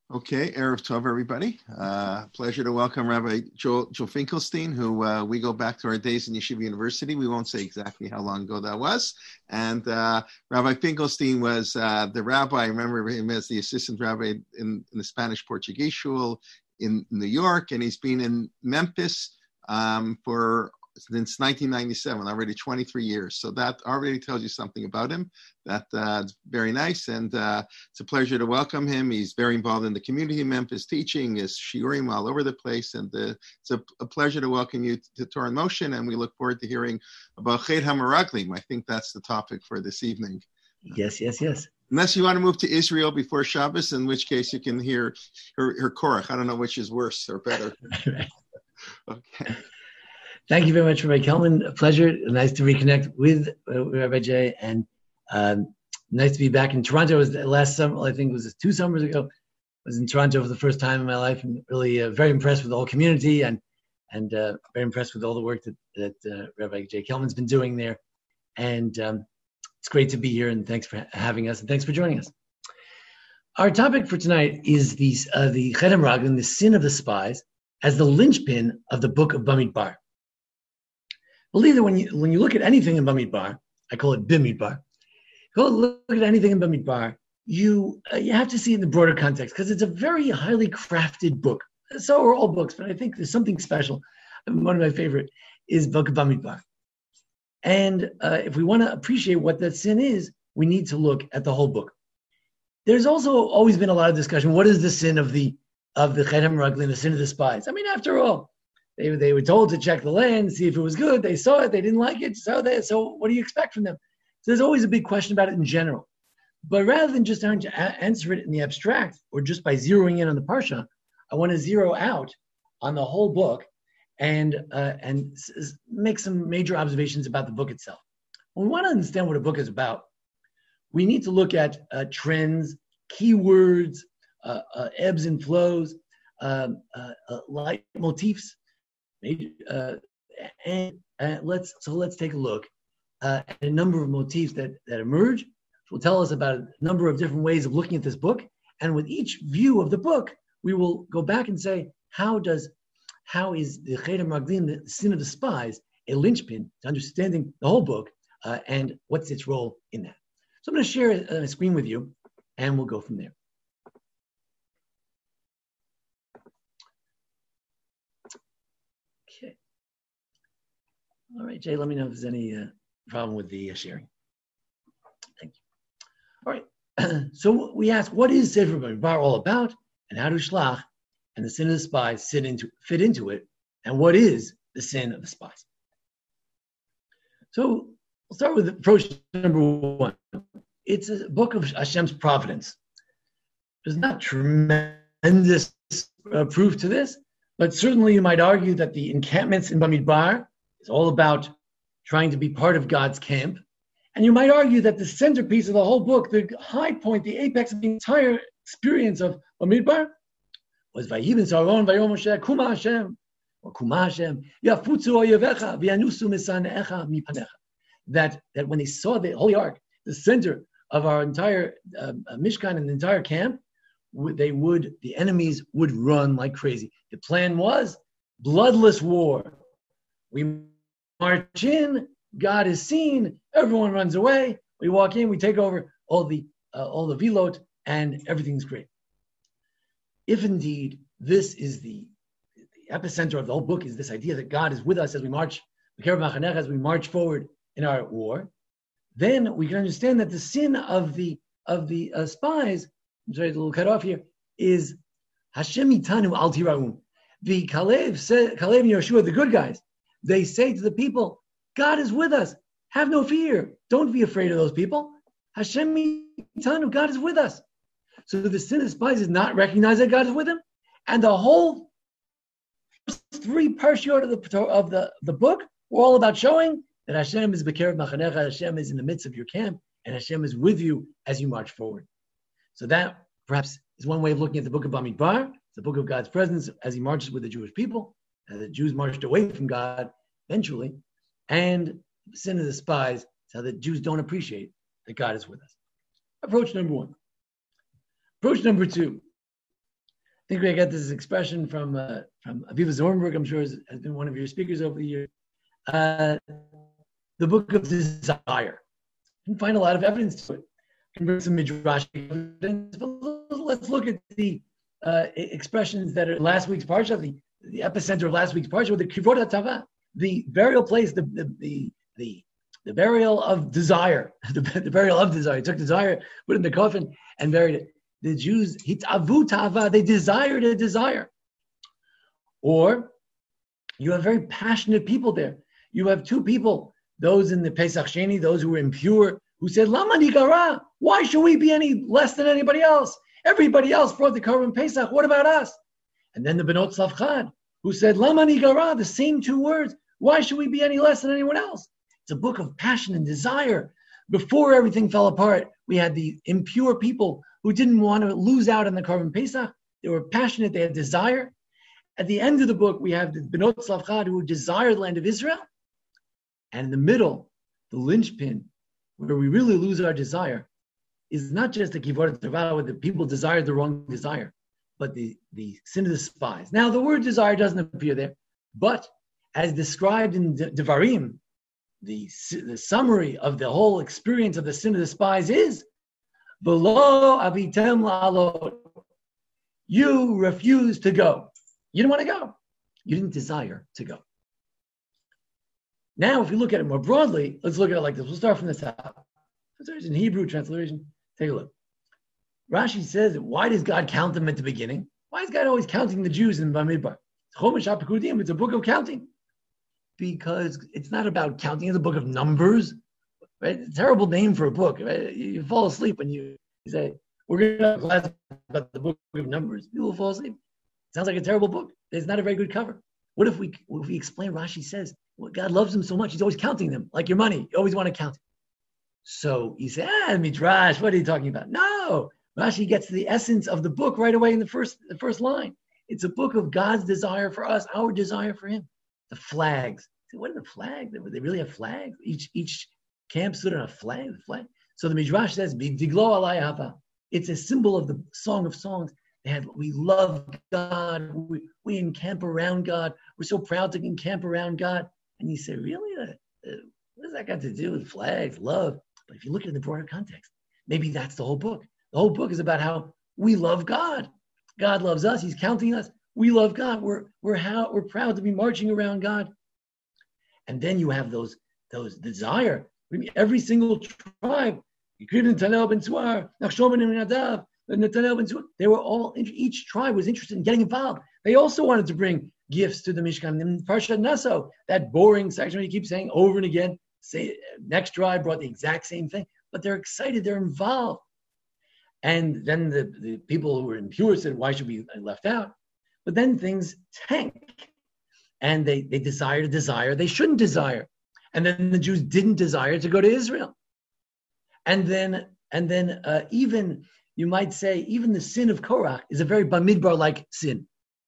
Okay, Erev Tov, everybody. Pleasure to welcome Rabbi Joel Finkelstein, who we go back to our days in Yeshiva University. We won't say exactly how long ago that was. And Rabbi Finkelstein was the rabbi. I remember him as the assistant rabbi in the Spanish-Portuguese shul in New York, and he's been in Memphis since 1997, already 23 years. So that already tells you something about him. That's very nice, and it's a pleasure to welcome him. He's very involved in the community in Memphis, teaching his shiurim all over the place, and it's a pleasure to welcome you to Torah in Motion, and we look forward to hearing about Chet HaMeraglim. I think that's the topic for this evening. Yes. Unless you want to move to Israel before Shabbos, in which case you can hear her Korach. I don't know which is worse or better. Okay. Thank you very much, Rabbi Kelman. A pleasure. Nice to reconnect with Rabbi Jay, and nice to be back in Toronto. It was last summer, I think it was 2 summers ago. I was in Toronto for the first time in my life, and really very impressed with the whole community, and very impressed with all the work that Rabbi Jay Kelman's been doing there. And it's great to be here, and thanks for having us, and thanks for joining us. Our topic for tonight is the Chet HaMeraglim, the sin of the spies, as the linchpin of the book of Bamidbar. Believe that when you look at anything in Bamidbar, I call it Bimidbar. Look at anything in Bamidbar, you have to see it in the broader context, because it's a very highly crafted book. So are all books, but I think there's something special. One of my favorite is Book of Bamidbar. And if we want to appreciate what that sin is, we need to look at the whole book. There's also always been a lot of discussion. What is the sin of the Chet HaMeraglim, the sin of the spies? I mean, after all, they were told to check the land, see if it was good. They saw it, they didn't like it. So what do you expect from them? So there's always a big question about it in general. But rather than just trying to answer it in the abstract, or just by zeroing in on the parsha, I want to zero out on the whole book and make some major observations about the book itself. When we want to understand what a book is about, we need to look at trends, keywords, ebbs and flows, light motifs. Let's take a look at a number of motifs that emerge, which will tell us about a number of different ways of looking at this book. And with each view of the book, we will go back and say, how is the Chet HaMeraglim, the sin of the spies, a linchpin to understanding the whole book, and what's its role in that? So I'm going to share a screen with you, and we'll go from there. Okay. All right, Jay, let me know if there's any problem with the sharing. Thank you. All right. So we ask, what is Sefer Bamidbar all about, and how do Shlach and the sin of the spies fit into it, and what is the sin of the spies? So we'll start with approach number 1. It's a book of Hashem's providence. There's not tremendous proof to this, but certainly you might argue that the encampments in Bamidbar is all about trying to be part of God's camp. And you might argue that the centerpiece of the whole book, the high point, the apex of the entire experience of Bamidbar, was Vayiben Saron Vayom Moshe Kuma Hashem, or Kuma Hashem, Yafutzu Oyevecha V'yanusu Misanecha Mipanecha. That when they saw the Holy Ark, the center of our entire Mishkan and the entire camp, the enemies would run like crazy. The plan was bloodless war. We march in, God is seen, everyone runs away. We walk in, we take over all the vilot, and everything's great. If indeed this is the epicenter of the whole book, is this idea that God is with us as we march, as we march forward in our war, then we can understand that the sin of the spies, I'm sorry, a little cut off here, is Hashem itanu al tiraun. The Kalev and Yoshua, the good guys, they say to the people, God is with us. Have no fear. Don't be afraid of those people. Hashem itanu, God is with us. So the sin of the spies is not recognize that God is with him, and the whole 3 parshiot of the book were all about showing that Hashem is Bekerev Machanecha, Hashem is in the midst of your camp, and Hashem is with you as you march forward. So that perhaps is one way of looking at the book of Bamidbar, the book of God's presence as he marches with the Jewish people, and the Jews marched away from God eventually, and the sin of the spies is how the Jews don't appreciate that God is with us. Approach number 1. Approach number 2. think we got this expression from Aviva Zornberg, I'm sure has been one of your speakers over the years. The book of desire. You can find a lot of evidence to it. You can bring some midrash evidence, but let's look at the expressions that are last week's parsha, the epicenter of last week's parsha, with the kivod hatava, the burial place, the burial of desire, the burial of desire. He took desire, put it in the coffin, and buried it. The Jews, hitavu tava, they desired a desire. Or you have very passionate people there. You have two people, those in the Pesach Sheni, those who were impure, who said, Lama nigara, why should we be any less than anybody else? Everybody else brought the Korban Pesach, what about us? And then the Benot Tzlafchad, who said, Lama nigara, the same two words, why should we be any less than anyone else? It's a book of passion and desire. Before everything fell apart, we had the impure people who didn't want to lose out on the Korban Pesach. They were passionate, they had desire. At the end of the book, we have the Benot Tzlafchad who desired the land of Israel. And in the middle, the linchpin, where we really lose our desire, is not just the Kivod Tava, where the people desired the wrong desire, but the sin of the spies. Now, the word desire doesn't appear there, but as described in Devarim, the summary of the whole experience of the sin of the spies is, V'lo avitem la'alot. You refused to go. You didn't want to go. You didn't desire to go. Now, if you look at it more broadly, let's look at it like this. We'll start from the top. There's in Hebrew translation. Take a look. Rashi says, why does God count them at the beginning? Why is God always counting the Jews in Bamidbar? It's a book of counting. Because it's not about counting, it's a book of numbers. Right? It's a terrible name for a book. Right? You fall asleep when you say, we're going to have class about the book of numbers. People will fall asleep. Sounds like a terrible book. It's not a very good cover. What if we explain Rashi says, well, God loves them so much, he's always counting them, like your money. You always want to count it. So you say, Midrash, what are you talking about? No, Rashi gets to the essence of the book right away in the first line. It's a book of God's desire for us, our desire for him. The flags. What are the flags? They really have flags? Each camp stood on a flag. The flag. So the Midrash says, Diglo alai hava. It's a symbol of the Song of Songs. We love God. We encamp around God. We're so proud to encamp around God. And you say, really? What does that got to do with flags, love? But if you look at it in the broader context, maybe that's the whole book. The whole book is about how we love God. God loves us. He's counting us. We love God. We're proud to be marching around God. And then you have those desire. Every single tribe, Netanel ben Suar, Nachshon ben Nadav, Netanel ben Suar, they were all, each tribe was interested in getting involved. They also wanted to bring gifts to the Mishkan. In Parshat Naso, that boring section where you keep saying over and again, say next tribe brought the exact same thing, but they're excited, they're involved. And then the people who were impure said, why should we be left out? But then things tank. And they desire to desire they shouldn't desire. And then the Jews didn't desire to go to Israel. And then even, you might say, even the sin of Korach is a very Bamidbar-like sin.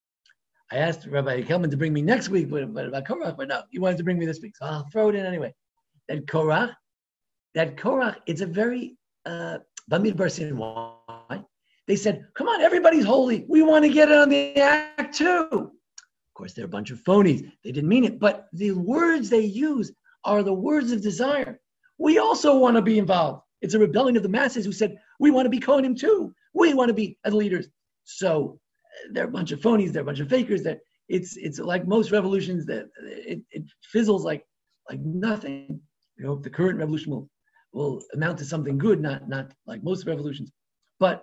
I asked Rabbi Kelman to bring me next week about Korach, but no, he wanted to bring me this week, so I'll throw it in anyway. That Korach, it's a very Bamidbar sin. Why? They said, come on, everybody's holy. We want to get it on the act too. Of course, they're a bunch of phonies. They didn't mean it, but the words they use are the words of desire. We also want to be involved. It's a rebellion of the masses who said, we want to be Kohanim too. We want to be as leaders. So they're a bunch of phonies. They're a bunch of fakers. That it's like most revolutions that it fizzles like nothing. I hope the current revolution will amount to something good, not like most revolutions. But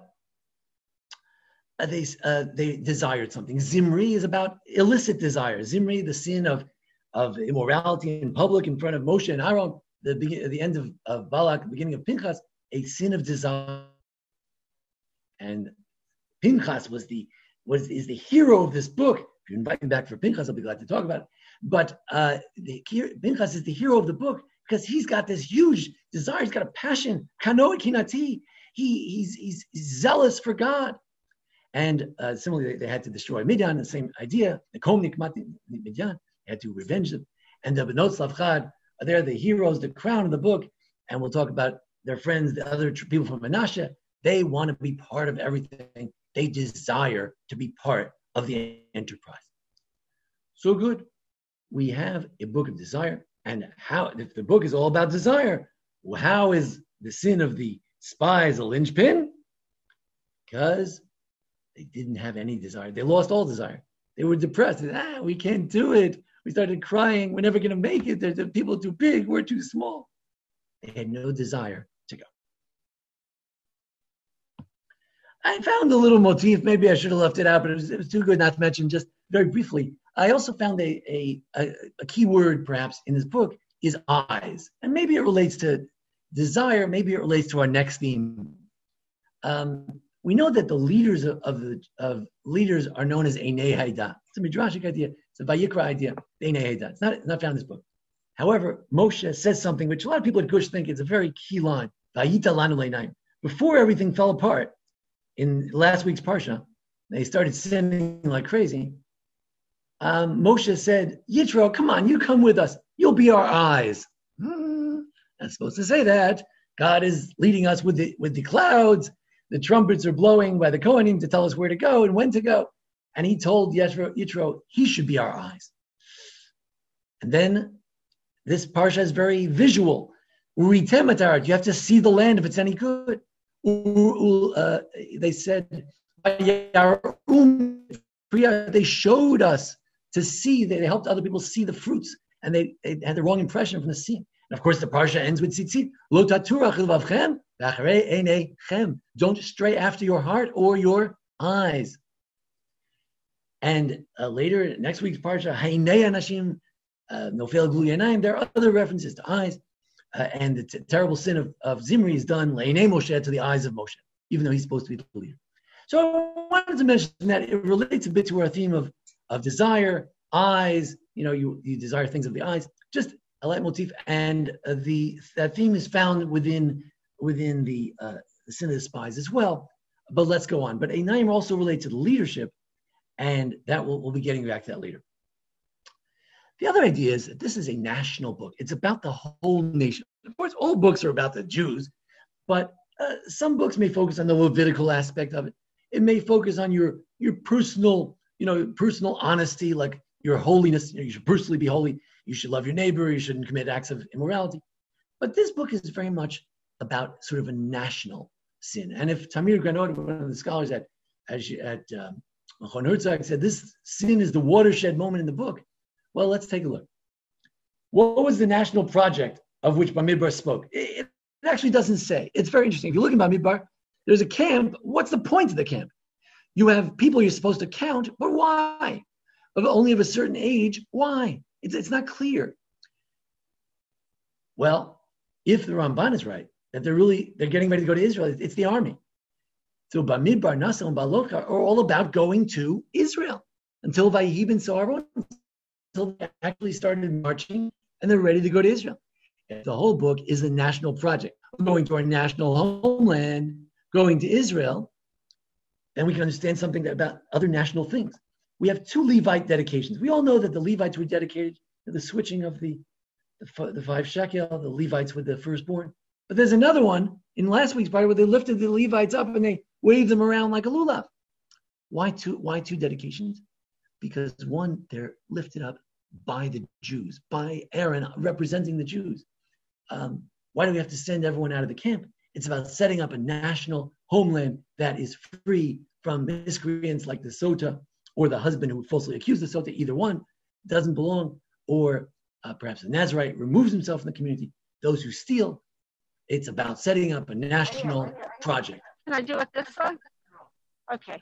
they desired something. Zimri is about illicit desire. Zimri, the sin of immorality in public in front of Moshe and Aaron, the end of Balak, the beginning of Pinchas, a sin of desire. And Pinchas is the hero of this book. If you invite me back for Pinchas, I'll be glad to talk about it. But Pinchas is the hero of the book because he's got this huge desire. He's got a passion. Kanoa kinati. He's zealous for God. And similarly, they had to destroy Midian, the same idea. The Komnik Midian, they had to revenge them. And the Benot Tzlafchad, they're the heroes, the crown of the book. And we'll talk about their friends, the other people from Menashe. They want to be part of everything. They desire to be part of the enterprise. So good. We have a book of desire. And how, if the book is all about desire, how is the sin of the spies a linchpin? Because they didn't have any desire. They lost all desire. They were depressed. We can't do it. We started crying. We're never going to make it. The people are too big. We're too small. They had no desire to go. I found a little motif. Maybe I should have left it out, but it was too good not to mention. Just very briefly, I also found a key word, perhaps, in this book is eyes. And maybe it relates to desire. Maybe it relates to our next theme. We know that the leaders of leaders are known as Einei Haida. It's a midrashic idea. It's a Vayikra idea. Einei Haida. It's not found in this book. However, Moshe says something which a lot of people at Gush think is a very key line. Vayita lanu leinayim. Before everything fell apart, in last week's parsha, they started sinning like crazy. Moshe said, Yitro, come on, you come with us. You'll be our eyes. Not supposed to say that. God is leading us with the clouds. The trumpets are blowing by the Kohanim to tell us where to go and when to go. And he told Yitro, he should be our eyes. And then this parsha is very visual. You have to see the land if it's any good. They said, they showed us to see, they helped other people see the fruits, and they had the wrong impression from the scene. And of course, the parsha ends with tzitzit. Lo taturach levavchem v'acharei einechem. Don't stray after your heart or your eyes. And later, next week's parsha, Heinei anashim nofel glu yanayim. There are other references to eyes, and the terrible sin of Zimri is done leinei Moshe, to the eyes of Moshe, even though he's supposed to be the leader. So I wanted to mention that it relates a bit to our theme of desire, eyes. You desire things of the eyes. Just a leitmotif, and that theme is found within the sin of the spies as well. But let's go on. But Einayim also relates to the leadership, and that we'll be getting back to that later. The other idea is that this is a national book. It's about the whole nation. Of course, all books are about the Jews, but some books may focus on the Levitical aspect of it. It may focus on your personal, personal honesty, like your holiness. You should personally be holy. You should love your neighbor. You shouldn't commit acts of immorality. But this book is very much about sort of a national sin. And if Tamir Granot, one of the scholars at Machon Herzog, said this sin is the watershed moment in the book, well, let's take a look. What was the national project of which Bamidbar spoke? It actually doesn't say. It's very interesting. If you look at Bamidbar, there's a camp. What's the point of the camp? You have people you're supposed to count, but why? Only of a certain age, why? It's not clear. Well, if the Ramban is right, that they're getting ready to go to Israel, it's the army. So Bamidbar, Nasa, and Balocha are all about going to Israel until Vayihi ben Soharon, until they actually started marching and they're ready to go to Israel. If the whole book is a national project, going to our national homeland, going to Israel, then we can understand something about other national things. We have 2 Levite dedications. We all know that the Levites were dedicated to the switching of the 5 shekel, the Levites with the firstborn. But there's another one in last week's part where they lifted the Levites up and they waved them around like a lulav. Why two dedications? Because one, they're lifted up by the Jews, by Aaron representing the Jews. Why do we have to send everyone out of the camp? It's about setting up a national homeland that is free from miscreants like the Sota or the husband who falsely accused the Sota. Either one doesn't belong, or perhaps the Nazarite removes himself from the community. Those who steal, it's about setting up a national project. Can I do it this way? Okay.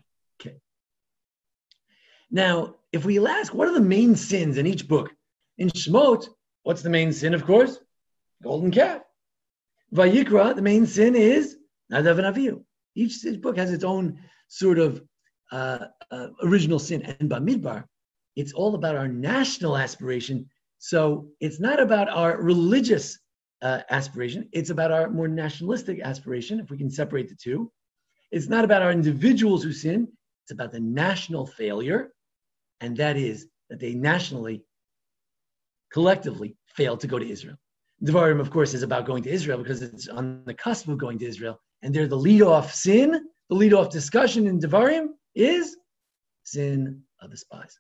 Now, if we ask, what are the main sins in each book? In Shemot, what's the main sin, of course? Golden calf. Vayikra, the main sin is Nadav and Avihu. Each book has its own sort of original sin. And Bamidbar, it's all about our national aspiration. So it's not about our religious aspiration. It's about our more nationalistic aspiration, if we can separate the two. It's not about our individuals who sin. It's about the national failure. And that is that they nationally, collectively failed to go to Israel. Devarim, of course, is about going to Israel because it's on the cusp of going to Israel. And they're the lead-off sin, The lead-off discussion in Devarim is sin of the spies.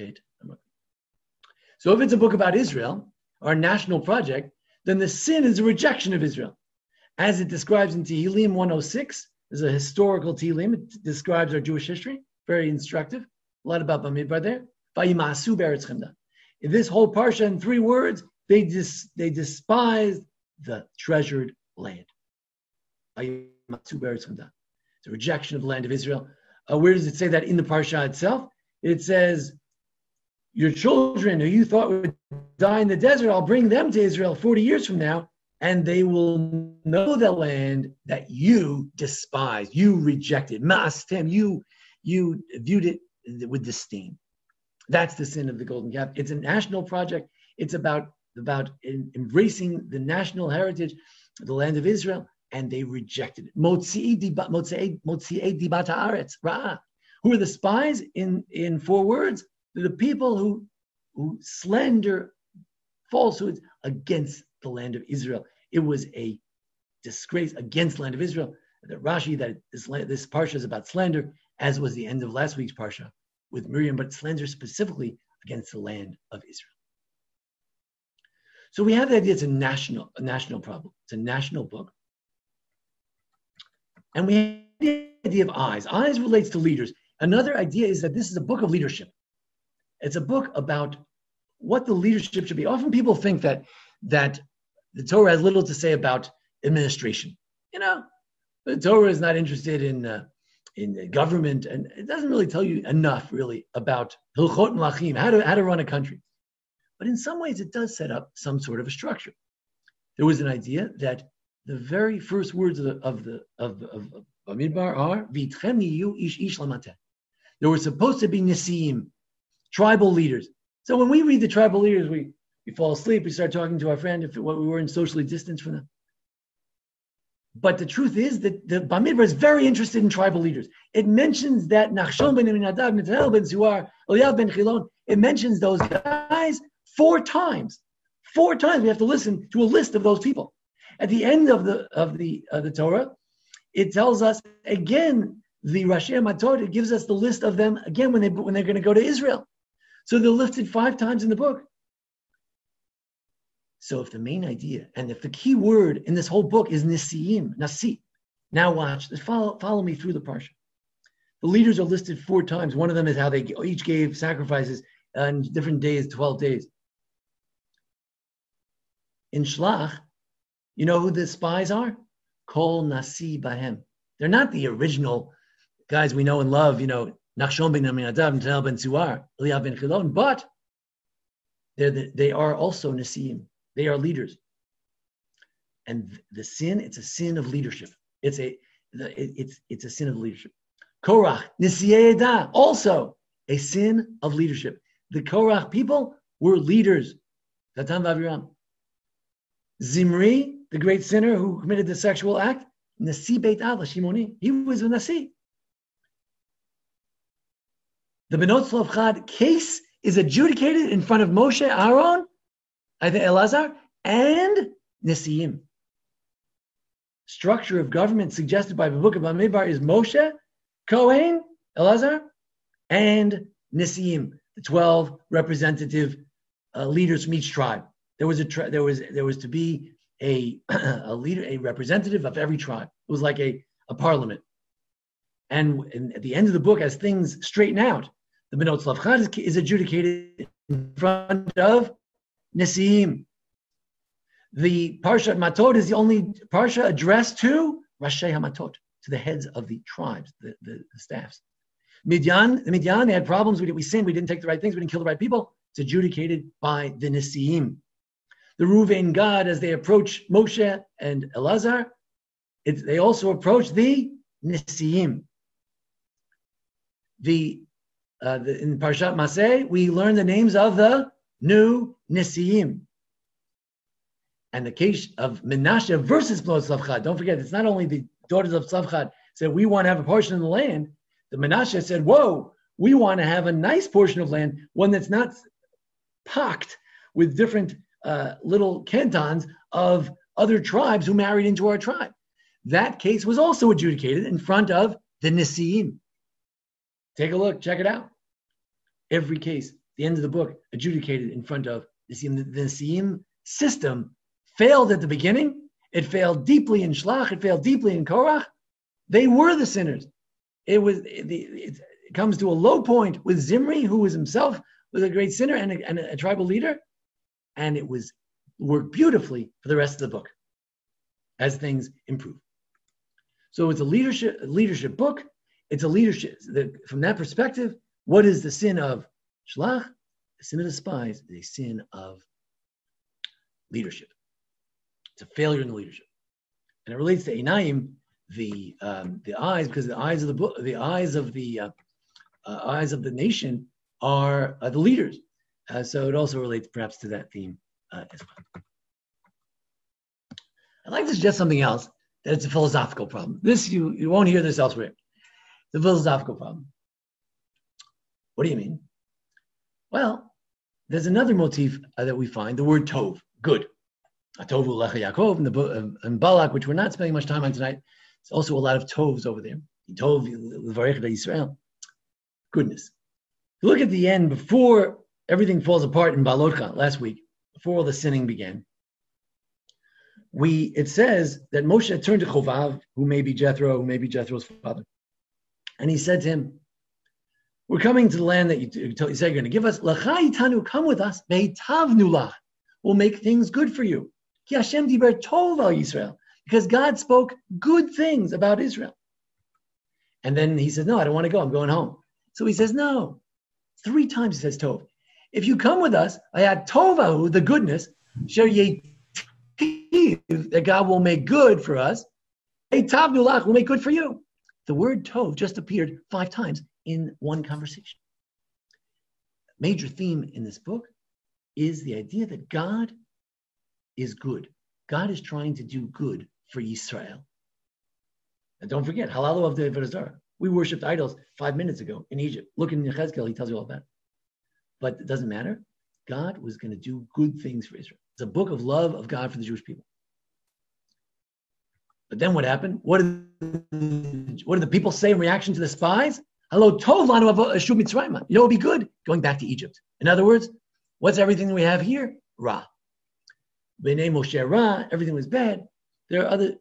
So if it's a book about Israel, our national project, then the sin is a rejection of Israel. As it describes in Tehillim 106, there's a historical Tehillim. It describes our Jewish history, very instructive. A lot about Bamidbar there. Vayimasu be'eretz chemda. In this whole parsha, in 3 words, they despised the treasured land. Vayimasu be'eretz chemda. It's a rejection of the land of Israel. Where does it say that in the parsha itself? It says, your children who you thought would die in the desert, I'll bring them to Israel 40 years from now, and they will know the land that you despised, you rejected. Ma'astem, you viewed it with disdain. That's the sin of the Golden Calf. It's a national project. It's about embracing the national heritage of the land of Israel, and they rejected it. Motzi'ei dibat haaretz, ra'ah. Who are the spies in 4 words? They're the people who slander falsehoods against the land of Israel. It was a disgrace against the land of Israel. The Rashi that this parsha is about slander, as was the end of last week's parsha with Miriam, but slander specifically against the land of Israel. So we have the idea it's a national problem. It's a national book. And we have the idea of eyes. Eyes relates to leaders. Another idea is that this is a book of leadership. It's a book about what the leadership should be. Often people think that the Torah has little to say about administration. The Torah is not interested in government, and it doesn't really tell you enough, really, about Hilchot Melachim, how to run a country. But in some ways, it does set up some sort of a structure. There was an idea that the very first words of Bamidbar are V'itchem yiyu ish ish lamateh. There were supposed to be Nesiim, tribal leaders. So when we read the tribal leaders, we fall asleep, we start talking to our friend if we were in socially distanced from them. But the truth is that the Bamidbar is very interested in tribal leaders. It mentions that Nachshon ben Aminadav, Netanel ben Zuar, Eliav ben Chilon, it mentions those guys 4 times. 4 times we have to listen to a list of those people. At the end of the Torah, it tells us again, the Rashi Matot, it gives us the list of them again when they're going to go to Israel. So they're listed 5 times in the book. So if the main idea, and if the key word in this whole book is Nisiim, Nasi, now watch, follow me through the parsha. The leaders are listed 4 times. One of them is how they each gave sacrifices on different days, 12 days. In Shlach, you know who the spies are? Kol Nasi Bahem. They're not the original guys we know and love, Nachshon ben Aminadav, Netanel ben Zuar, Eliav ben Chilon, but they are also Nasiim. They are leaders. And the sin, it's a sin of leadership. It's a sin of leadership. Korach, Nisiei Edah, also a sin of leadership. The Korach people were leaders. Datan v'Aviram. Zimri, the great sinner who committed the sexual act, Nasi Beit Av Shimoni, he was a Nasi. The Benot Tzlofchad case is adjudicated in front of Moshe, Aaron, Elazar, and Nesiim. Structure of government suggested by the book of Bamidbar is Moshe, Kohen, Elazar, and Nesiim, the 12 representative leaders from each tribe. There was to be a leader, a representative of every tribe. It was like a parliament. And at the end of the book, as things straighten out, the Benot Tzlofchad is adjudicated in front of Nesiim. The Parshat Matot is the only Parsha addressed to Rashi HaMatot, to the heads of the tribes, the staffs. Midian, they had problems. We sinned. We didn't take the right things. We didn't kill the right people. It's adjudicated by the Nesiim. The Ruvain Gad, as they approach Moshe and Elazar, they also approach the Nesiim. In Parshat Maseh, we learn the names of the new Nesiim. And the case of Menashe versus Benot Tzlofchad. Don't forget, it's not only the daughters of Tzlofchad said, we want to have a portion of the land. The Menashe said, whoa, we want to have a nice portion of land, one that's not pocked with different little cantons of other tribes who married into our tribe. That case was also adjudicated in front of the Nisi'im. Take a look, check it out. Every case, the end of the book, adjudicated in front of Nisi'im. The Nisi'im system failed at the beginning. It failed deeply in Shlach. It failed deeply in Korach. They were the sinners. It comes to a low point with Zimri, who was himself a great sinner and a tribal leader, and it worked beautifully for the rest of the book as things improve. So it's a leadership book. It's a leadership. From that perspective, what is the sin of Shlach? The sin of the spies is a sin of leadership. It's a failure in the leadership, and it relates to Einayim, the eyes, because the eyes of the book, the eyes of the nation are the leaders. So it also relates perhaps to that theme as well. I'd like to suggest something else, that it's a philosophical problem. This, you won't hear this elsewhere. The philosophical problem. What do you mean? Well, there's another motif that we find, the word tov, good. Tovu lecha Yaakov, and Balak, which we're not spending much time on tonight. There's also a lot of tovs over there. Tov l'varech Yisrael, goodness. Look at the end, before everything falls apart in Balotcha last week, before all the sinning began. It says that Moshe turned to Chovav, who may be Jethro, who may be Jethro's father, and he said to him, "We're coming to the land that you said you're going to give us. L'cha itanu, come with us. Ve'itavnu lach, we'll make things good for you. Ki Hashem diber tov al Yisrael, because God spoke good things about Israel." And then he says, "No, I don't want to go. I'm going home." So he says, "No." 3 times he says tov. If you come with us, ayat tovahu, the goodness, share that God will make good for us. Eitavnu lach, will make good for you. The word tov just appeared 5 times in one conversation. Major theme in this book is the idea that God is good. God is trying to do good for Yisrael. And don't forget, halalu of the Avodah Zarah. We worshipped idols 5 minutes ago in Egypt. Look in Yechezkel, he tells you all about it. But it doesn't matter. God was going to do good things for Israel. It's a book of love of God for the Jewish people. But then what happened? What did the people say in reaction to the spies? Hello, tov lanu ashuv mitzrayim. You know what would be good? Going back to Egypt. In other words, what's everything that we have here? Ra. B'nei Moshe Ra, everything was bad. There are other,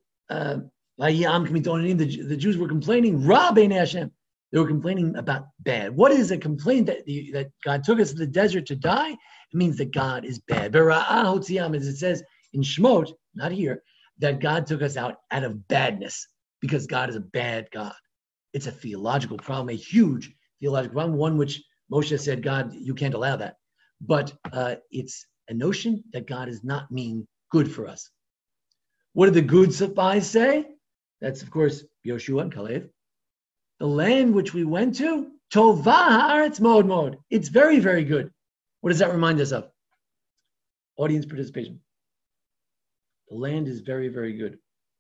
the Jews were complaining, Ra b'nei Hashem. They were complaining about bad. What is a complaint that God took us to the desert to die? It means that God is bad. Bera'ah hotziam, as it says in Shemot, not here, that God took us out of badness because God is a bad God. It's a theological problem, a huge theological problem, one which Moshe said, God, you can't allow that. But it's a notion that God does not mean good for us. What did the good spies say? That's, of course, Yoshua and Kalev. The land which we went to, Tovah haaretz mod mod. It's very, very good. What does that remind us of? Audience participation. The land is very, very good.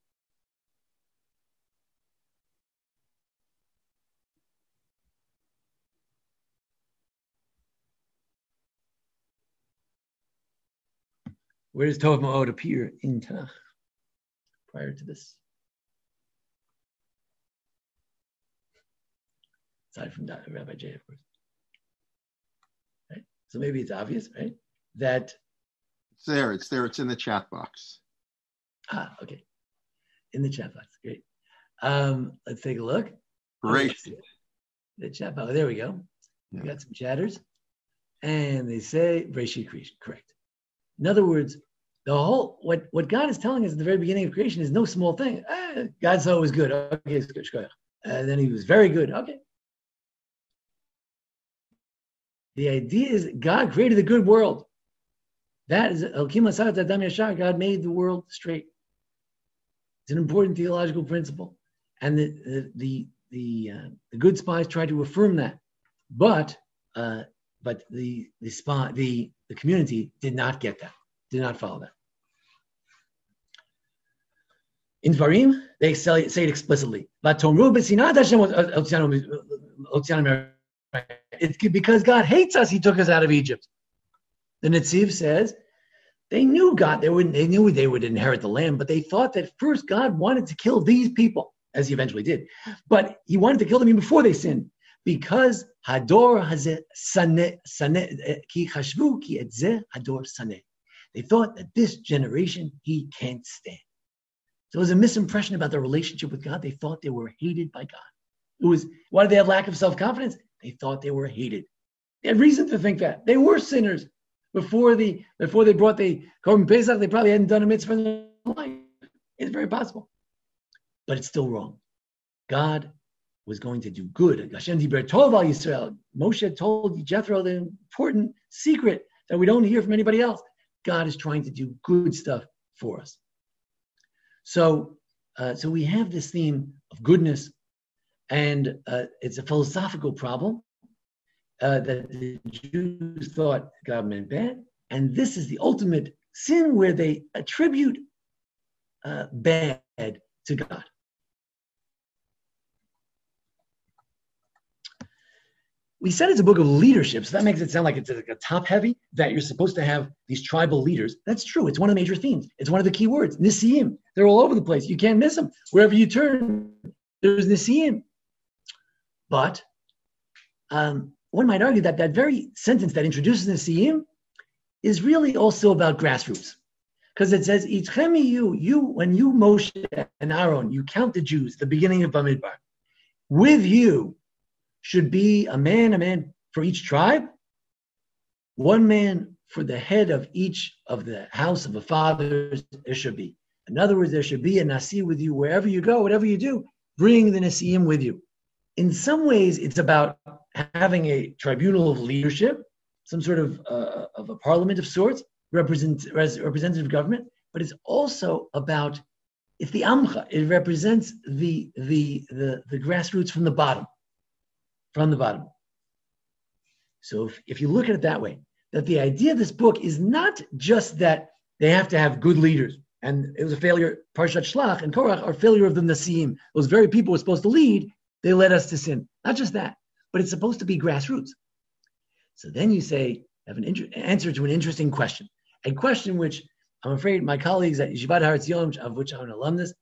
Where does Tov Ma'od appear in Tanakh prior to this? Aside from Rabbi Jay, of course. Right? So maybe it's obvious, right? That it's there. It's in the chat box. Okay. In the chat box. Great. Let's take a look. Great. The chat box. There we go. Yeah. We got some chatters. And they say Breshit creation. Correct. In other words, the whole what God is telling us at the very beginning of creation is no small thing. God saw it was good. Okay, it's good. And then he was very good. Okay. The idea is God created a good world. That is God made the world straight. It's an important theological principle, and the good spies tried to affirm that, but the community did not get that, did not follow that. In Dvarim, they say it explicitly. It's because God hates us, he took us out of Egypt. The Netziv says they knew God, they knew they would inherit the land, but they thought that first God wanted to kill these people. as he eventually did. But he wanted to kill them even before they sinned, because Hador hazeh saneh ki chashvu ki etzeh Hador saneh. They thought that this generation he can't stand. So it was a misimpression about their relationship with God. They thought they were hated by God. It was, why did they have lack of self-confidence? They thought they were hated. They had reason to think that. They were sinners. Before they brought the Korban Pesach, they probably hadn't done a mitzvah in their life. It's very possible. But it's still wrong. God was going to do good. Hashem diber tov al Yisrael. Moshe told Jethro the important secret that we don't hear from anybody else. God is trying to do good stuff for us. So we have this theme of goodness, and it's a philosophical problem that the Jews thought God meant bad, and this is the ultimate sin where they attribute bad to God. We said it's a book of leadership, so that makes it sound like it's like a top-heavy, that you're supposed to have these tribal leaders. That's true. It's one of the major themes. It's one of the key words, Nisiim. They're all over the place. You can't miss them. Wherever you turn, there's Nisiim. But one might argue that that very sentence that introduces Nisiim is really also about grassroots. Because it says, Itchem you, when you, Moshe and Aaron, you count the Jews, the beginning of Bamidbar, with you should be a man for each tribe, one man for the head of each of the house of the fathers, there should be. In other words, there should be a Nasi with you wherever you go, whatever you do, bring the Nasiim with you. In some ways, it's about having a tribunal of leadership, some sort of a parliament of sorts, representative government, but it's also about, it's the Amcha, it represents the grassroots from the bottom. So if you look at it that way, that the idea of this book is not just that they have to have good leaders, and it was a failure, Parshat Shlach and Korach are failure of the Nasiim. Those very people who were supposed to lead, they led us to sin. Not just that, but it's supposed to be grassroots. So then you say, have an answer to an interesting question. A question which I'm afraid my colleagues at Yeshivat Har Etzion, of which I'm an alumnus,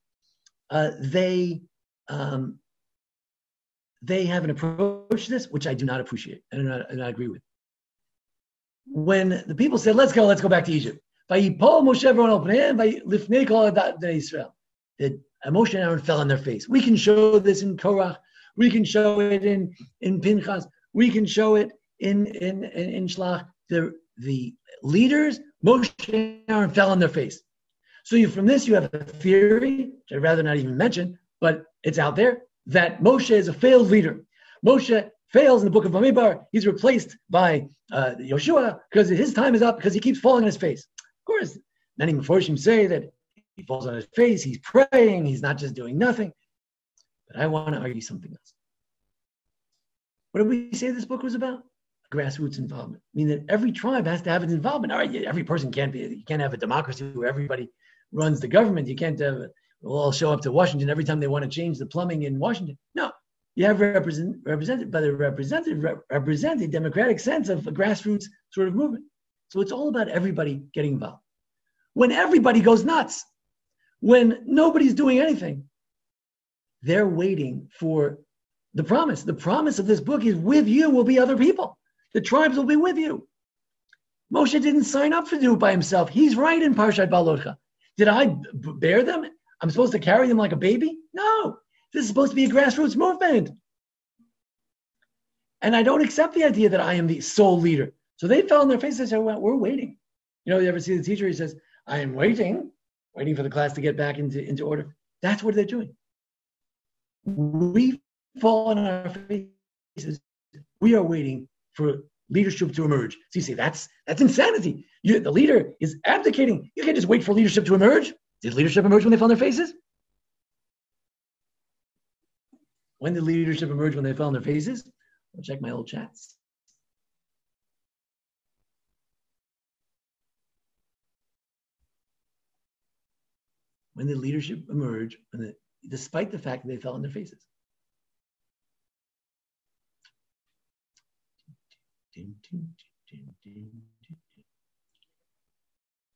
they have an approach to this which I do not appreciate and I agree with. When the people said, let's go back to Egypt. That Moshe and Aaron fell on their face. We can show this in Korach. We can show it in Pinchas. We can show it in Shlach. The leaders, Moshe and Aaron fell on their face. So from this you have a theory, which I'd rather not even mention, but it's out there, that Moshe is a failed leader. Moshe fails in the book of Bamidbar. He's replaced by Yoshua because his time is up because he keeps falling on his face. Of course, many Meforshim say that he falls on his face, he's praying, he's not just doing nothing. But I want to argue something else. What did we say this book was about? Grassroots involvement. I mean that every tribe has to have its involvement. All right, every person you can't have a democracy where everybody runs the government. You can't have we'll all show up to Washington every time they want to change the plumbing in Washington. No, you have represented, but represent a democratic sense of a grassroots sort of movement. So it's all about everybody getting involved. When everybody goes nuts, when nobody's doing anything, they're waiting for the promise. The promise of this book is with you will be other people. The tribes will be with you. Moshe didn't sign up to do it by himself. He's right in Parshat Balotcha. Did I bear them? I'm supposed to carry them like a baby? No. This is supposed to be a grassroots movement. And I don't accept the idea that I am the sole leader. So they fell on their faces and said, well, we're waiting. You ever see the teacher? He says, I am waiting for the class to get back into order. That's what they're doing. We fall on our faces. We are waiting for leadership to emerge. So you say, that's insanity. The leader is abdicating. You can't just wait for leadership to emerge. Did leadership emerge when they fell on their faces? When did leadership emerge when they fell on their faces? I'll check my old chats. When did leadership emerge despite the fact that they fell on their faces?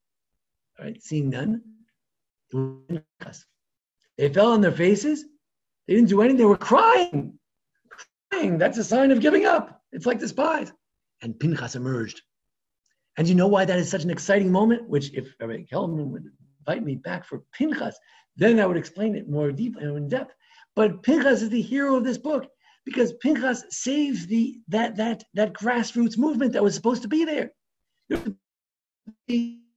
All right, seeing none. They fell on their faces They didn't do anything. They were crying. That's a sign of giving up. It's like the spies. And Pinchas emerged. And you know why that is such an exciting moment? Which if Rabbi Kelman would invite me back for Pinchas, then I would explain it more deeply and in depth. But Pinchas is the hero of this book because Pinchas saves that grassroots movement that was supposed to be there. The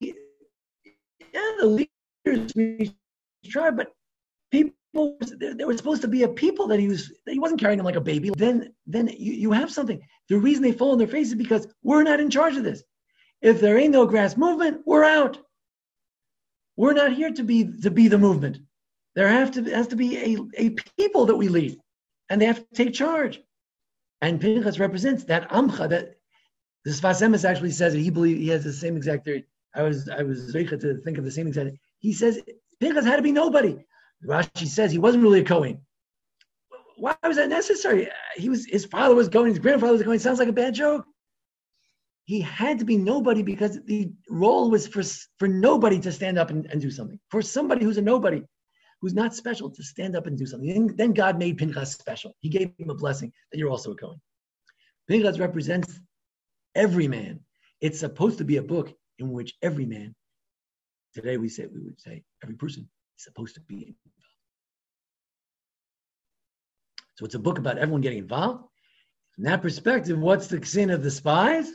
leaders tried, but people, there was supposed to be a people that he wasn't carrying them like a baby. Then you have something. The reason they fall on their faces is because we're not in charge of this. If there ain't no grass movement, we're out. We're not here to be the movement. There has to be a people that we lead, and they have to take charge. And Pinchas represents that Amcha. That the Sfas Emes actually says that he has the same exact theory. I was reicha to think of the same exact. He says Pinchas had to be nobody. Rashi says he wasn't really a Kohen. Why was that necessary? His father was going, his grandfather was going. Sounds like a bad joke. He had to be nobody because the role was for nobody to stand up and do something. For somebody who's a nobody, who's not special, to stand up and do something. And then God made Pinchas special. He gave him a blessing that you're also a Kohen. Pinchas represents every man. It's supposed to be a book in which every man, today we would say every person is supposed to be involved. So it's a book about everyone getting involved. From that perspective, what's the sin of the spies?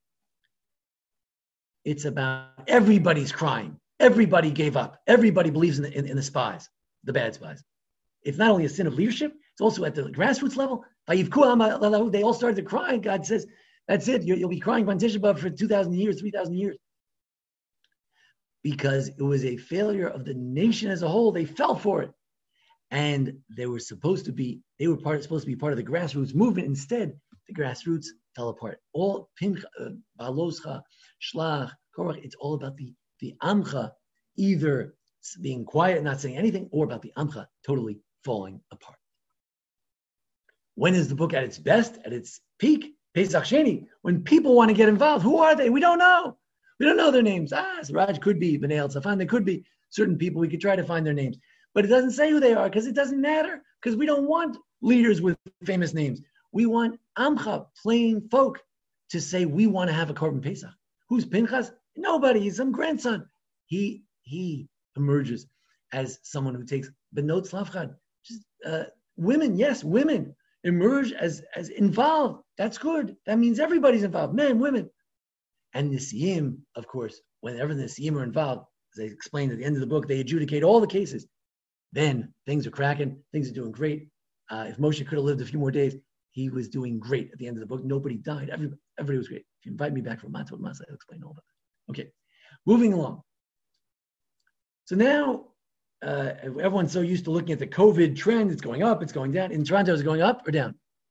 It's about everybody's crying. Everybody gave up. Everybody believes in the spies, the bad spies. It's not only a sin of leadership, it's also at the grassroots level. They all started to cry. God says, that's it. You'll be crying on Tisha B'Av for 2,000 years, 3,000 years. Because it was a failure of the nation as a whole. They fell for it. And they were supposed to be part of the grassroots movement. Instead, the grassroots fell apart. All Baloscha, Shlach, Korach, it's all about the Amcha either being quiet, not saying anything, or about the Amcha totally falling apart. When is the book at its best, at its peak? Pesach Sheni, when people want to get involved. Who are they? We don't know. We don't know their names. Siraj could be, Bnei El Tzafan, they could be certain people. We could try to find their names. But it doesn't say who they are because it doesn't matter, because we don't want leaders with famous names. We want Amcha, plain folk, to say we want to have a Korban Pesach. Who's Pinchas? Nobody. He's some grandson. He emerges as someone who takes Benot Slavchad. Just women, yes, women emerge as involved. That's good. That means everybody's involved, men, women. And Nisiyim, of course, whenever the Nisiyim are involved, as I explained at the end of the book, they adjudicate all the cases. Then things are cracking, things are doing great. If Moshe could have lived a few more days, he was doing great at the end of the book. Nobody died. Everybody was great. If you invite me back for Matzot Masa, I'll explain all about that. Okay, moving along. So now, everyone's so used to looking at the COVID trend. It's going up, it's going down. In Toronto, is it going up or down?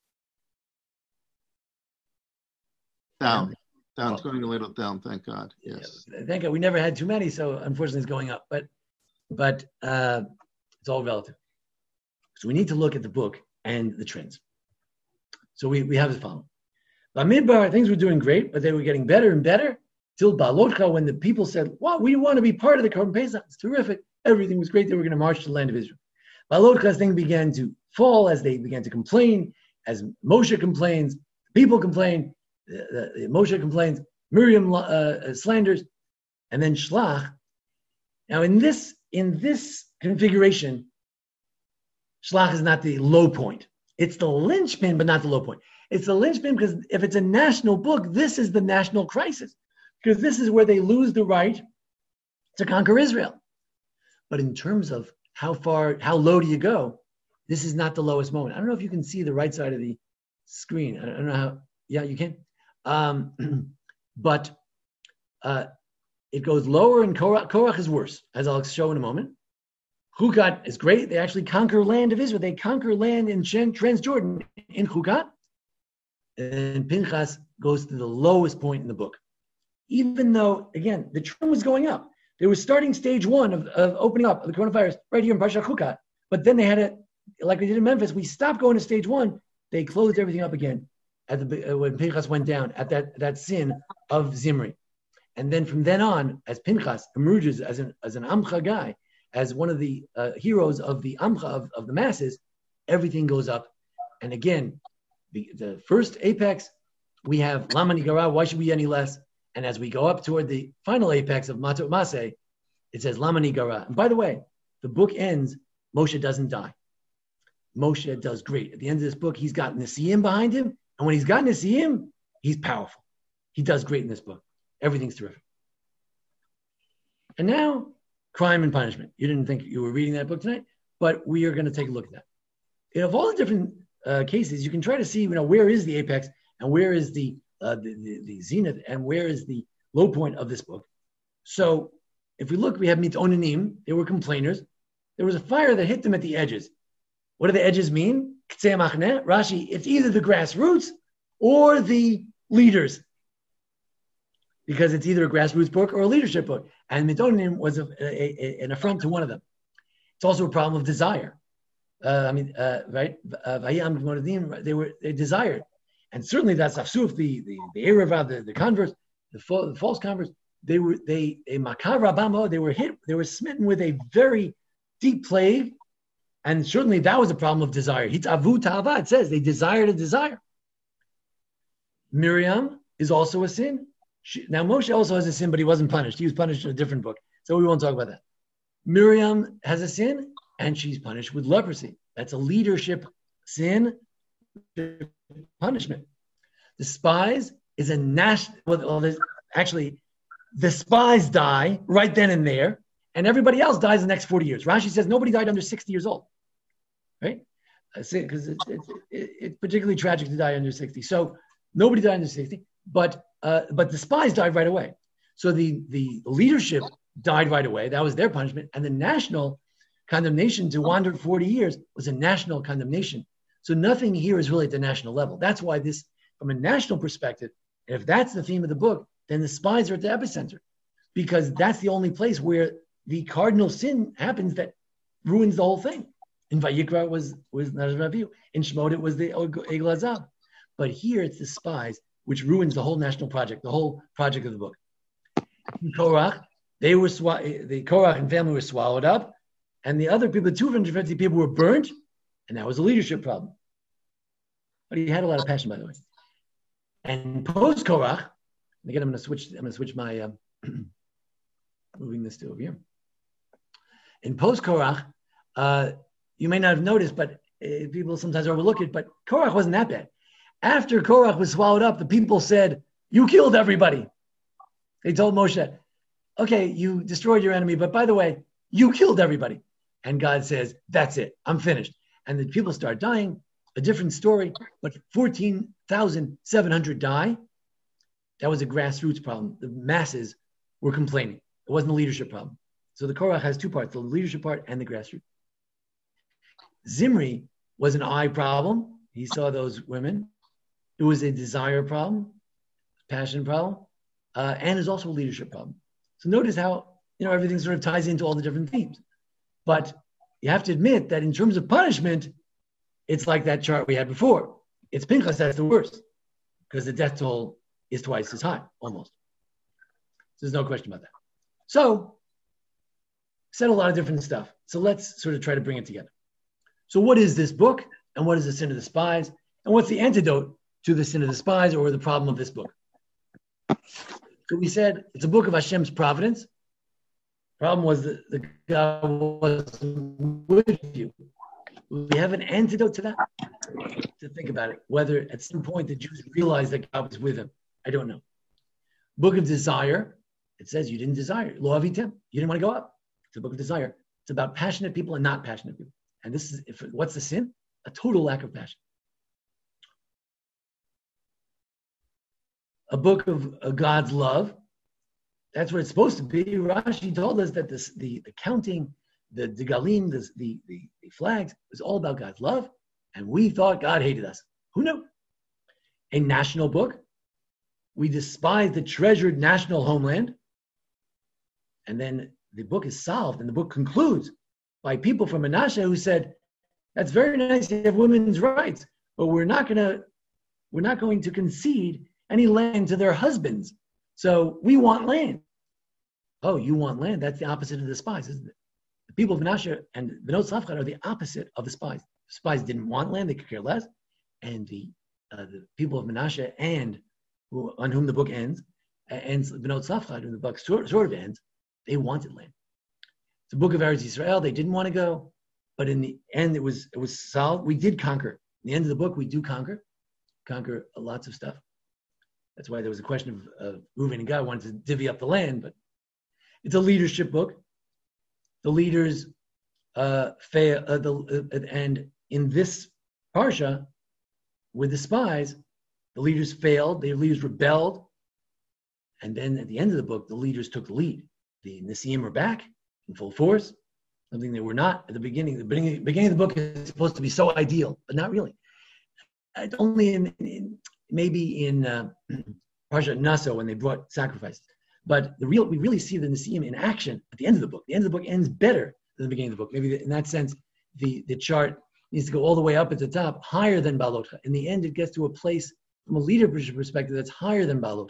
Down. It's going a little down, thank God. Yes. Yeah, thank God. We never had too many, so unfortunately it's going up. But it's all relative. So we need to look at the book and the trends. So we have the following. Bamidbar, things were doing great, but they were getting better and better till Balotcha, when the people said, wow, we want to be part of the Korban Pesach. It's terrific. Everything was great. They were going to march to the land of Israel. Balotcha's thing began to fall as they began to complain, as Moshe complains, people complain, Moshe complains, Miriam slanders, and then Shlach. Now in this configuration, Shlach is not the low point. It's the linchpin, but not the low point. It's the linchpin because if it's a national book, this is the national crisis, because this is where they lose the right to conquer Israel. But in terms of how low do you go, this is not the lowest moment. I don't know if you can see the right side of the screen. I don't know how. Yeah, you can. But it goes lower, and Korach is worse, as I'll show in a moment. Chukat is great. They actually conquer land of Israel. They conquer land in Transjordan in Chukat. And Pinchas goes to the lowest point in the book. Even though, again, the trend was going up. They were starting stage one of opening up of the coronavirus right here in Parshat Chukat. But then they had it, like we did in Memphis, we stopped going to stage one. They closed everything up again when Pinchas went down at that sin of Zimri. And then from then on, as Pinchas emerges as an Amcha guy, as one of the heroes of the Amcha, of the masses, everything goes up. And again, the first apex, we have Lama Nigara, why should we any less? And as we go up toward the final apex of Matot Maseh, it says Lama Nigara. And by the way, the book ends, Moshe doesn't die. Moshe does great. At the end of this book, he's got Nesiim behind him. And when he's got Nesiim, he's powerful. He does great in this book. Everything's terrific. And now, crime and punishment. You didn't think you were reading that book tonight, but we are going to take a look at that. Of all the different cases, you can try to see, where is the apex and where is the zenith and where is the low point of this book. So if we look, we have mitonanim. They were complainers. There was a fire that hit them at the edges. What do the edges mean? Rashi, it's either the grassroots or the leaders, because it's either a grassroots book or a leadership book. And mitonanim was an affront to one of them. It's also a problem of desire. Right? They desired. And certainly that's Afsuf, the Erev, the converts, the false converts. They were hit, they were smitten with a very deep plague. And certainly that was a problem of desire. Hitavu ta'ava, it says they desired a desire. Miriam is also a sin. Now Moshe also has a sin, but he wasn't punished. He was punished in a different book. So we won't talk about that. Miriam has a sin, and she's punished with leprosy. That's a leadership sin, punishment. The spies is a national, actually, the spies die right then and there, and everybody else dies the next 40 years. Rashi says nobody died under 60 years old, right? Because it's particularly tragic to die under 60. So nobody died under 60, but the spies died right away. So the leadership died right away. That was their punishment. And the national condemnation to wander 40 years was a national condemnation. So nothing here is really at the national level. That's why this, from a national perspective, if that's the theme of the book, then the spies are at the epicenter, because that's the only place where the cardinal sin happens that ruins the whole thing. In Vayikra it was Nazir Rabiu. In Shemot it was the Egel Hazav. But here it's the spies, which ruins the whole national project, the whole project of the book. In Korach, the Korach and family were swallowed up, and the other people, the 250 people, were burnt, and that was a leadership problem. But he had a lot of passion, by the way. And post Korach, again, I'm going to switch my moving this to over here. In post Korach, you may not have noticed, but people sometimes overlook it. But Korach wasn't that bad. After Korach was swallowed up, the people said, "You killed everybody." They told Moshe, "Okay, you destroyed your enemy, but by the way, you killed everybody." And God says, "That's it. I'm finished." And the people start dying. A different story, but 14,700 die. That was a grassroots problem. The masses were complaining. It wasn't a leadership problem. So the Korach has two parts, the leadership part and the grassroots. Zimri was an eye problem. He saw those women. It was a desire problem, passion problem, and is also a leadership problem. So notice how everything sort of ties into all the different themes. But you have to admit that in terms of punishment, it's like that chart we had before. It's Pinchas that's the worst, because the death toll is twice as high, almost. So there's no question about that. So, said a lot of different stuff. So let's sort of try to bring it together. So what is this book, and what is the sin of the spies, and what's the antidote to the sin of the spies or the problem of this book? So we said it's a book of Hashem's providence. Problem was that the God wasn't with you. We have an antidote to that, to think about it. Whether at some point the Jews realized that God was with them, I don't know. Book of desire, it says you didn't desire. Lo avitem, you didn't want to go up. It's a book of desire. It's about passionate people and not passionate people. And this is, what's the sin? A total lack of passion. A book of God's love. That's what it's supposed to be. Rashi told us that the counting, the galim, the flags, was all about God's love, and we thought God hated us. Who knew? A national book. We despise the treasured national homeland. And then the book is solved, and the book concludes by people from Menashe who said, "That's very nice to have women's rights, but we're not going to concede any land to their husbands. So we want land." Oh, you want land? That's the opposite of the spies, isn't it? The people of Menashe and Benot Tzlafchad are the opposite of the spies. spies didn't want land; they could care less. And the people of Menashe on whom the book ends Bnot Safchad, and the book sort of ends, they wanted land. It's a book of Eretz Yisrael. They didn't want to go, but in the end, it was solved. We did conquer. In the end of the book, we do conquer lots of stuff. That's why there was a question of Reuven and Gad wanted to divvy up the land, but it's a leadership book. The leaders fail, and in this parsha, with the spies, the leaders failed. The leaders rebelled. And then at the end of the book, the leaders took the lead. The Nesiim are back in full force, something they were not at the beginning. The beginning of the book is supposed to be so ideal, but not really. It's only maybe in Parshat Naso when they brought sacrifices. But we really see the Nesiim in action at the end of the book. The end of the book ends better than the beginning of the book. Maybe in that sense, the chart needs to go all the way up at the top, higher than Balotcha. In the end, it gets to a place from a leadership perspective that's higher than Balotcha.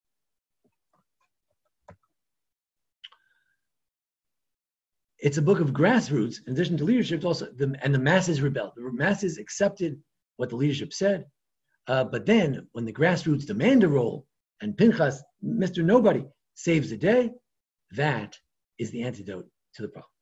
It's a book of grassroots. In addition to leadership, and the masses rebelled. The masses accepted what the leadership said, but then when the grassroots demand a role, and Pinchas, Mr. Nobody, saves the day, that is the antidote to the problem.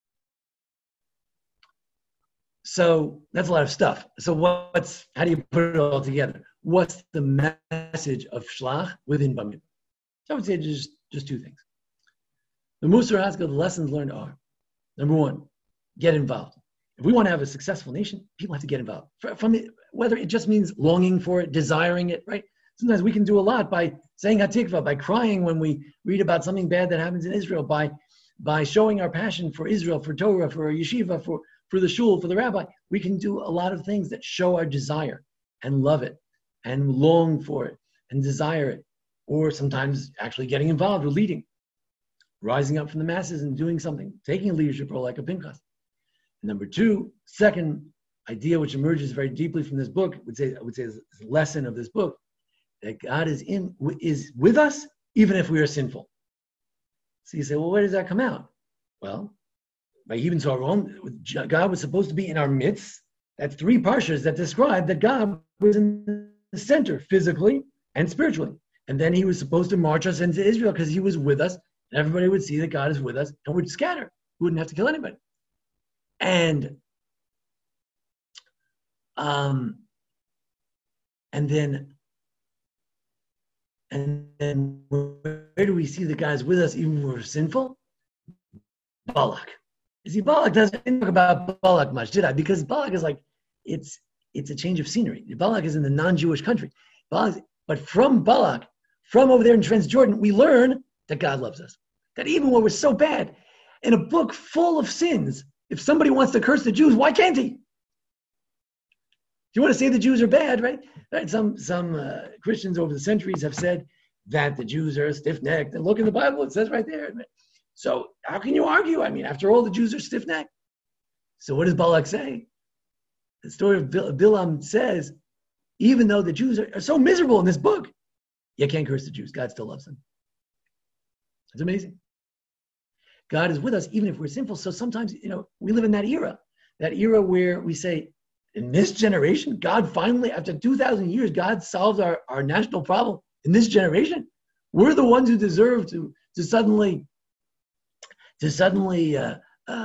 So that's a lot of stuff. So how do you put it all together? What's the message of Shlach within Bamidbar? So I would say just two things. The Musar Haskell, the lessons learned are, number one, get involved. If we want to have a successful nation, people have to get involved. Whether it just means longing for it, desiring it, right? Sometimes we can do a lot by saying Hatikvah, by crying when we read about something bad that happens in Israel, by showing our passion for Israel, for Torah, for yeshiva, for the shul, for the rabbi. We can do a lot of things that show our desire and love it and long for it and desire it. Or sometimes actually getting involved or leading, rising up from the masses and doing something, taking a leadership role like a Pinchas. Number two, second idea which emerges very deeply from this book, I would say is the lesson of this book, that God is with us even if we are sinful. So you say, well, where does that come out? Well, by even Zoron, God was supposed to be in our midst. That's 3 parshas that describe that God was in the center, physically and spiritually. And then he was supposed to march us into Israel because he was with us, and everybody would see that God is with us, and we'd scatter. We wouldn't have to kill anybody. And then where do we see that God is with us even when we're sinful? Balak. You see, Balak doesn't talk about Balak much, did I? Because Balak is like, it's a change of scenery. Balak is in the non-Jewish country. But from Balak, from over there in Transjordan, we learn that God loves us. That even when we're so bad, in a book full of sins, if somebody wants to curse the Jews, why can't he? If you want to say the Jews are bad, right? Some Christians over the centuries have said that the Jews are stiff-necked. And look in the Bible, it says right there. So how can you argue? I mean, after all, the Jews are stiff-necked. So what does Balak say? The story of Bilam says, even though the Jews are so miserable in this book, you can't curse the Jews. God still loves them. It's amazing. God is with us even if we're sinful. So sometimes, we live in that era where we say, in this generation, God finally, after 2,000 years, God solved our national problem. In this generation, we're the ones who deserve to suddenly have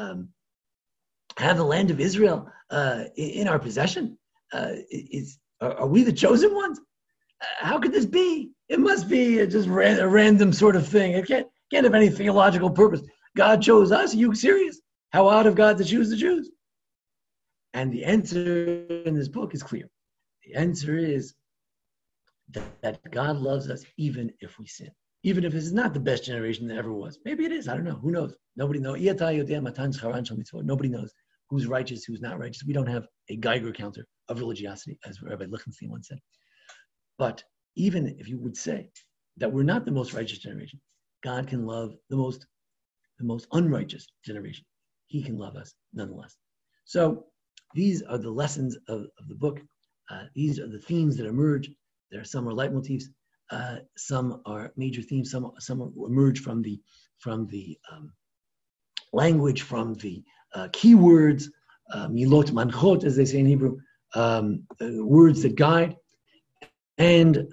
the land of Israel in our possession. Are we the chosen ones? How could this be? It must be just a random sort of thing. It can't have any theological purpose. God chose us. Are you serious? How out of God to choose the Jews? And the answer in this book is clear. The answer is that God loves us even if we sin. Even if this is not the best generation that ever was. Maybe it is. I don't know. Who knows? Nobody knows. Nobody knows who's righteous, who's not righteous. We don't have a Geiger counter of religiosity, as Rabbi Lichtenstein once said. But even if you would say that we're not the most righteous generation, God can love the most unrighteous generation. He can love us nonetheless. So these are the lessons of the book. These are the themes that emerge. Some are leitmotifs. Some are major themes. Some emerge from the language, from the keywords milot manchot, as they say in Hebrew, words that guide. And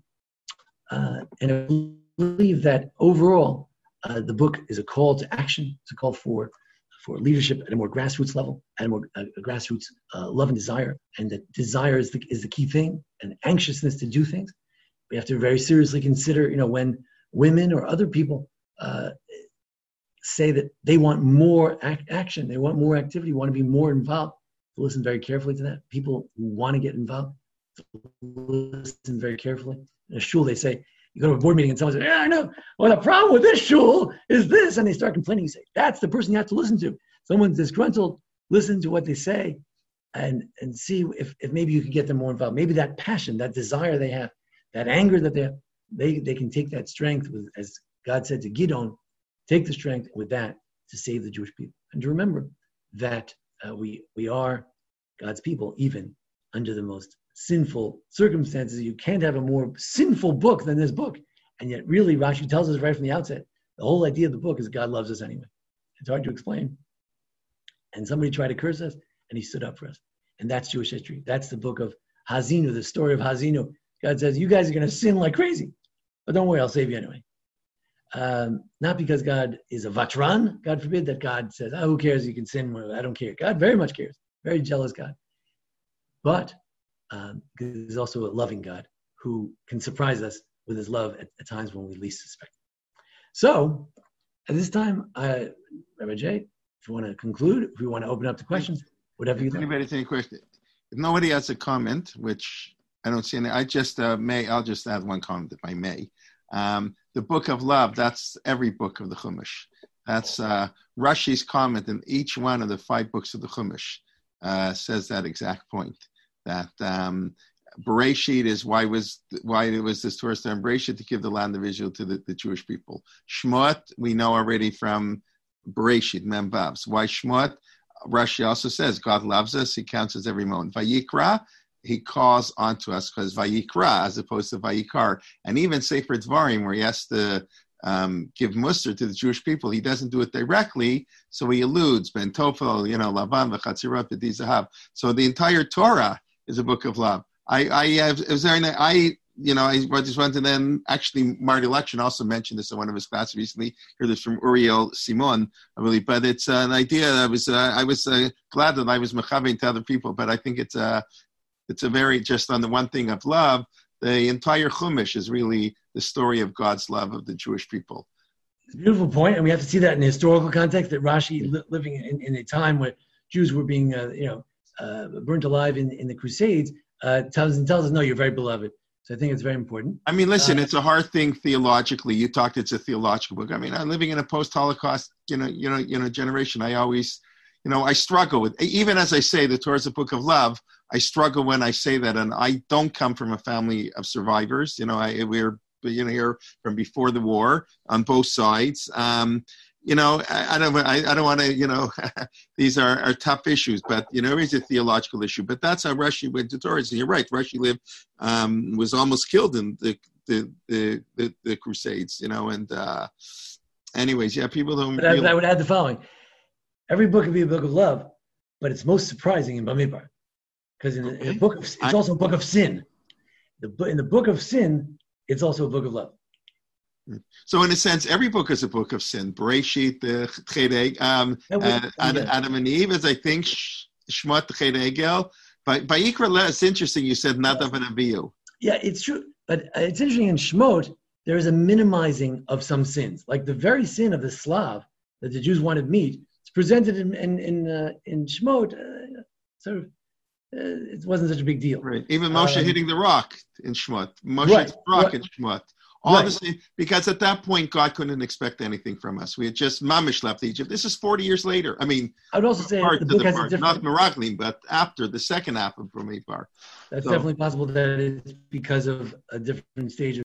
I believe that overall, the book is a call to action. It's a call for leadership at a more grassroots level, at a more grassroots love and desire. And that desire is the key thing, and anxiousness to do things. We have to very seriously consider, when women or other people say that they want more action, they want more activity, want to be more involved. To listen very carefully to that. People who want to get involved, listen very carefully. In a shul, they say, you go to a board meeting and someone says, yeah, I know. Well, the problem with this shul is this. And they start complaining. You say, that's the person you have to listen to. Someone's disgruntled, listen to what they say and see if maybe you can get them more involved. Maybe that passion, that desire they have, that anger that they have, they can take that strength, as God said to Gideon, take the strength with that to save the Jewish people. And to remember that we are God's people, even under the most sinful circumstances. You can't have a more sinful book than this book. And yet really, Rashi tells us right from the outset, the whole idea of the book is God loves us anyway. It's hard to explain. And somebody tried to curse us, and he stood up for us. And that's Jewish history. That's the book of Hazinu, the story of Hazinu. God says, you guys are going to sin like crazy. But don't worry, I'll save you anyway. Not because God is a vatran, God forbid that God says, who cares, you can sin, I don't care. God very much cares, very jealous God. But he's also a loving God who can surprise us with his love at times when we least suspect it. So, at this time, Rabbi Jay, if you want to conclude, if you want to open up to questions, whatever you think. Anybody has any question? If nobody has a comment, which I don't see any, I'll just add one comment if I may. The book of love, that's every book of the Chumash. That's Rashi's comment in each one of the 5 books of the Chumash says that exact point. That Bereshit is why it was this Torah term Bereshit to give the land of Israel to the Jewish people. Shmot, we know already from Bereshit, Mem Vav. Why Shmot? Rashi also says God loves us, he counts us every moment. Vayikra, he calls onto us because Vayikra as opposed to Vayikar. And even Sefer Dvarim, where he has to give muster to the Jewish people, he doesn't do it directly, so he alludes, Ben Tofel, Lavan, V'chatzirot, V'dizahav. So the entire Torah is a book of love. I just went to then, actually, Marty Lection also mentioned this in one of his classes recently. Heard this from Uriel Simon, I believe, but it's an idea that I was glad that I was mechavein to other people, but I think it's a very, just on the one thing of love, the entire Chumash is really the story of God's love of the Jewish people. It's a beautiful point, and we have to see that in the historical context, that Rashi, living in a time where Jews were being, burnt alive in the Crusades, tells us, no, you're very beloved. So I think it's very important. I mean, listen, it's a hard thing theologically. You talked, it's a theological book. I mean, I'm living in a post-Holocaust, generation. I always, I struggle with, even as I say, the Torah is a book of love, I struggle when I say that. And I don't come from a family of survivors. We're here from before the war on both sides. I don't want to, these are tough issues, but, it's a theological issue. But that's how Rashi went to Torah. So you're right. Rashi was almost killed in the Crusades, and anyways, yeah, people don't. But I would add the following. Every book can be a book of love, but it's most surprising in Bamidbar. Because in the book, it's also a book of sin. In the book of sin, it's also a book of love. So, in a sense, every book is a book of sin. Bereshit, the Ched Adam and Eve, as I think, Shmot, the Ched Egel. By Yikra, it's interesting. You said Nadav and Abihu. Yeah, it's true. But it's interesting in Shmot, there is a minimizing of some sins. Like the very sin of the Slav that the Jews wanted meat, it's presented in Shmot, sort of. It wasn't such a big deal. Right. Even Moshe hitting the rock in Shmot. Moshe hit the rock in Shmot. Obviously, because at that point, God couldn't expect anything from us. We had just Mamish left Egypt. This is 40 years later. I mean, I would also say the book has a different... Not Meraglim, but after the second half of Bamidbar. That's definitely possible that it's because of a different stage of